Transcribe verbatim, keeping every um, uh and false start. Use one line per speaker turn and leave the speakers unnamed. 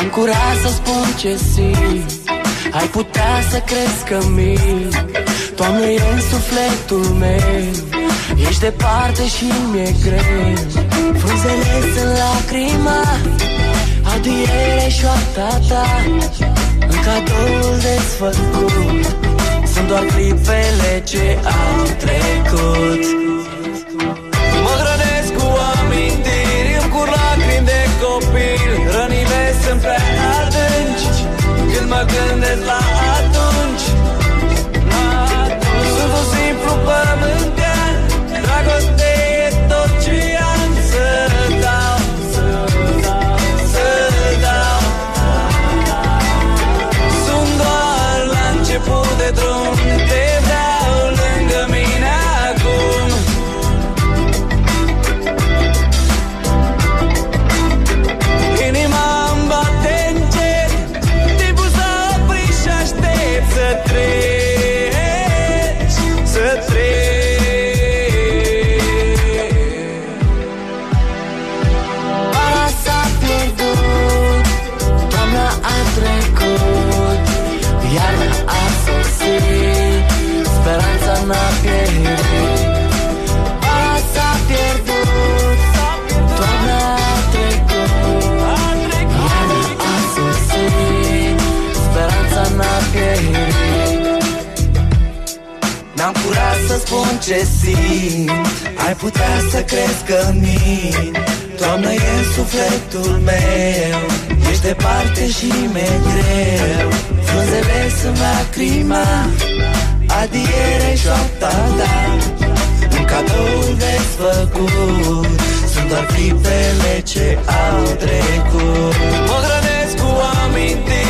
N-am curaj să spun ce simt, ai putea să crezi că mint. Toamnă e în sufletul meu, ești departe și mi-e greu. Frunzele sunt lacrima, adiere șoarta ta, în cadoul desfăcut. Sunt doar clipele ce au trecut. Mă hrănesc cu amintiri, îmi cur lacrimi de copil. Rănile sunt prea adânci când mă gândesc la atunci. Sunt un simplu pământean, dragoste e tot ce am să dau, să dau, să dau. Sunt doar la început de drum, te vreau lângă mine acum. Inima-mi bate încet, timpul s-a oprit și aștept să treci, să treci. Vara s-a pierdut, toamna a trecut, iarna a sosit, speranța n-a pierit. Vara s-a pierdut, toamna a trecut, iarna a sosit, speranța n-a pierit. N-am curaj să spun ce simt, ai putea să crezi că mint. Toamnă e în sufletul meu, ești departe și mi-e greu. Frunzele sunt lacrima, adiere șoapta ta, un cadou desfăcut. Sunt doar clipele ce au trecut. Mă hrănesc cu amintiri,